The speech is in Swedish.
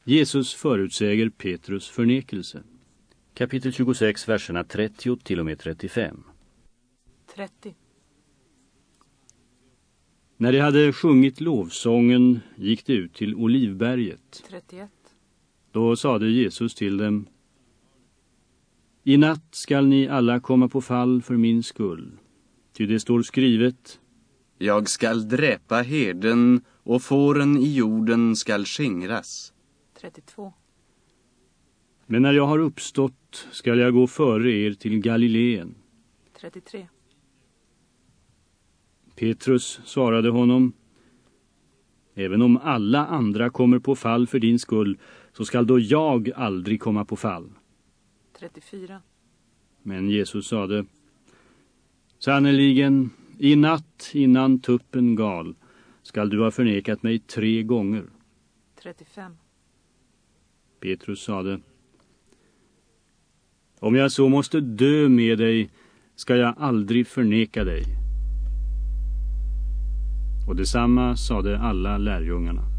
Jesus förutsäger Petrus förnekelse. Kapitel 26, verserna 30 till och med 35. 30. När de hade sjungit lovsången gick de ut till Olivberget. 31. Då sade Jesus till dem: I natt skall ni alla komma på fall för min skull. Ty det står skrivet: Jag skall dräpa herden och fåren i jorden skall skingras. 32. Men när jag har uppstått skall jag gå före er till Galileen. 33. Petrus svarade honom: Även om alla andra kommer på fall för din skull, så skall då jag aldrig komma på fall. 34. Men Jesus sade: Sannoliken, i natt innan tuppen gal skall du ha förnekat mig 3 gånger. 35. Petrus sade: Om jag så måste dö med dig ska jag aldrig förneka dig. Och detsamma sade alla lärjungarna.